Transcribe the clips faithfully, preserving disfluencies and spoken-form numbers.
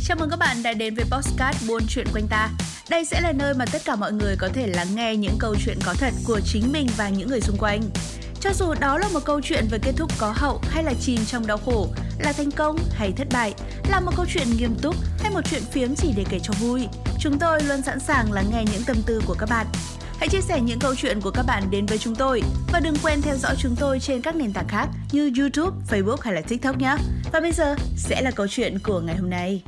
Chào mừng các bạn đã đến với podcast Buôn Chuyện Quanh Ta. Đây sẽ là nơi mà tất cả mọi người có thể lắng nghe những câu chuyện có thật của chính mình và những người xung quanh. Cho dù đó là một câu chuyện về kết thúc có hậu hay là chìm trong đau khổ, là thành công hay thất bại, là một câu chuyện nghiêm túc hay một chuyện phiếm chỉ để kể cho vui, chúng tôi luôn sẵn sàng lắng nghe những tâm tư của các bạn. Hãy chia sẻ những câu chuyện của các bạn đến với chúng tôi và đừng quên theo dõi chúng tôi trên các nền tảng khác như YouTube, Facebook hay là TikTok nhé. Và bây giờ sẽ là câu chuyện của ngày hôm nay.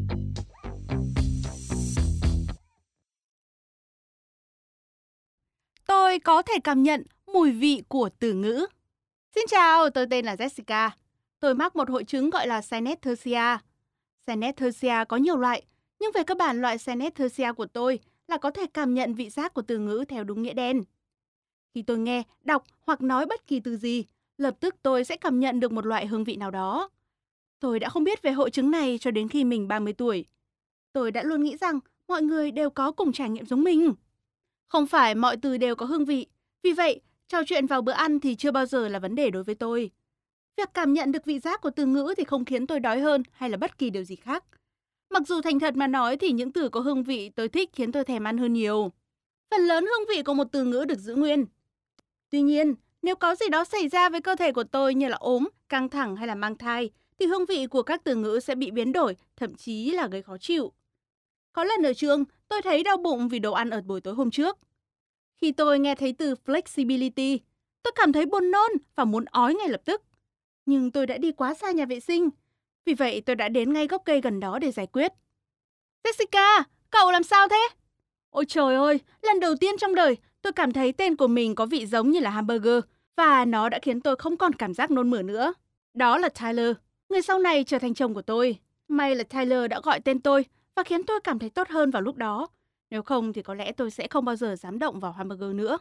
Tôi có thể cảm nhận mùi vị của từ ngữ. Xin chào, tôi tên là Jessica. Tôi mắc một hội chứng gọi là synesthesia. Synesthesia có nhiều loại, nhưng về cơ bản loại synesthesia của tôi là có thể cảm nhận vị giác của từ ngữ theo đúng nghĩa đen. Khi tôi nghe, đọc hoặc nói bất kỳ từ gì, lập tức tôi sẽ cảm nhận được một loại hương vị nào đó. Tôi đã không biết về hội chứng này cho đến khi mình ba mươi tuổi. Tôi đã luôn nghĩ rằng mọi người đều có cùng trải nghiệm giống mình. Không phải mọi từ đều có hương vị, vì vậy trò chuyện vào bữa ăn thì chưa bao giờ là vấn đề đối với tôi. Việc cảm nhận được vị giác của từ ngữ thì không khiến tôi đói hơn hay là bất kỳ điều gì khác. Mặc dù thành thật mà nói thì những từ có hương vị tôi thích khiến tôi thèm ăn hơn nhiều. Phần lớn hương vị của một từ ngữ được giữ nguyên. Tuy nhiên, nếu có gì đó xảy ra với cơ thể của tôi như là ốm, căng thẳng hay là mang thai, thì hương vị của các từ ngữ sẽ bị biến đổi, thậm chí là gây khó chịu. Có lần ở trường, tôi thấy đau bụng vì đồ ăn ở buổi tối hôm trước. Khi tôi nghe thấy từ flexibility, tôi cảm thấy buồn nôn và muốn ói ngay lập tức. Nhưng tôi đã đi quá xa nhà vệ sinh. Vì vậy tôi đã đến ngay gốc cây gần đó để giải quyết. Jessica, cậu làm sao thế? Ôi trời ơi, lần đầu tiên trong đời tôi cảm thấy tên của mình có vị giống như là hamburger và nó đã khiến tôi không còn cảm giác nôn mửa nữa. Đó là Tyler, người sau này trở thành chồng của tôi. May là Tyler đã gọi tên tôi và khiến tôi cảm thấy tốt hơn vào lúc đó. Nếu không thì có lẽ tôi sẽ không bao giờ dám động vào hamburger nữa.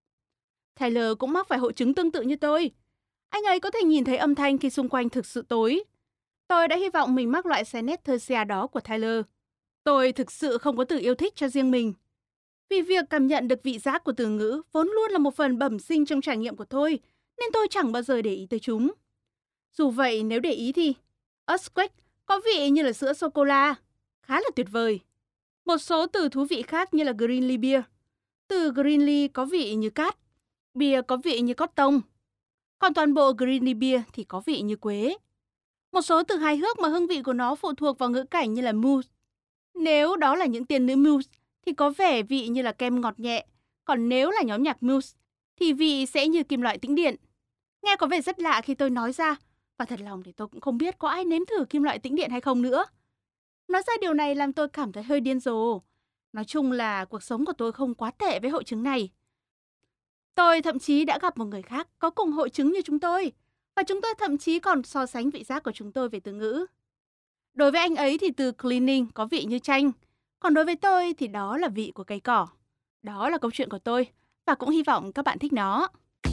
Tyler cũng mắc phải hội chứng tương tự như tôi. Anh ấy có thể nhìn thấy âm thanh khi xung quanh thực sự tối. Tôi đã hy vọng mình mắc loại synesthesia đó của Tyler. Tôi thực sự không có từ yêu thích cho riêng mình. Vì việc cảm nhận được vị giác của từ ngữ vốn luôn là một phần bẩm sinh trong trải nghiệm của tôi, nên tôi chẳng bao giờ để ý tới chúng. Dù vậy, nếu để ý thì Earthquake có vị như là sữa sô-cô-la, khá là tuyệt vời. Một số từ thú vị khác như là Greenlee beer. Từ Greenlee có vị như cát, bia có vị như cotton. Còn toàn bộ Greenlee beer thì có vị như quế. Một số từ hài hước mà hương vị của nó phụ thuộc vào ngữ cảnh như là mousse. Nếu đó là những tiên nữ mousse thì có vẻ vị như là kem ngọt nhẹ. Còn nếu là nhóm nhạc mousse thì vị sẽ như kim loại tĩnh điện. Nghe có vẻ rất lạ khi tôi nói ra. Và thật lòng thì tôi cũng không biết có ai nếm thử kim loại tĩnh điện hay không nữa. Nói ra điều này làm tôi cảm thấy hơi điên rồ. Nói chung là cuộc sống của tôi không quá tệ với hội chứng này. Tôi thậm chí đã gặp một người khác có cùng hội chứng như chúng tôi. Và chúng tôi thậm chí còn so sánh vị giác của chúng tôi về từ ngữ. Đối với anh ấy thì từ cleaning có vị như chanh. Còn đối với tôi thì đó là vị của cây cỏ. Đó là câu chuyện của tôi. Và cũng hy vọng các bạn thích nó.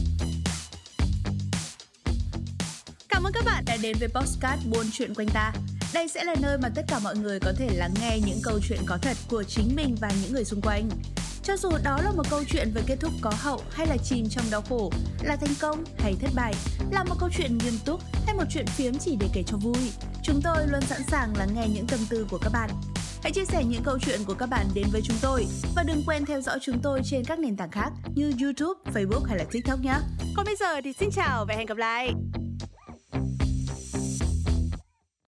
Cảm ơn các bạn đã đến với podcast Buôn Chuyện Quanh Ta. Đây sẽ là nơi mà tất cả mọi người có thể lắng nghe những câu chuyện có thật của chính mình và những người xung quanh. Cho dù đó là một câu chuyện về kết thúc có hậu hay là chìm trong đau khổ, là thành công hay thất bại, là một câu chuyện nghiêm túc hay một chuyện phiếm chỉ để kể cho vui, chúng tôi luôn sẵn sàng lắng nghe những tâm tư của các bạn. Hãy chia sẻ những câu chuyện của các bạn đến với chúng tôi và đừng quên theo dõi chúng tôi trên các nền tảng khác như YouTube, Facebook hay là TikTok nhé. Còn bây giờ thì xin chào và hẹn gặp lại.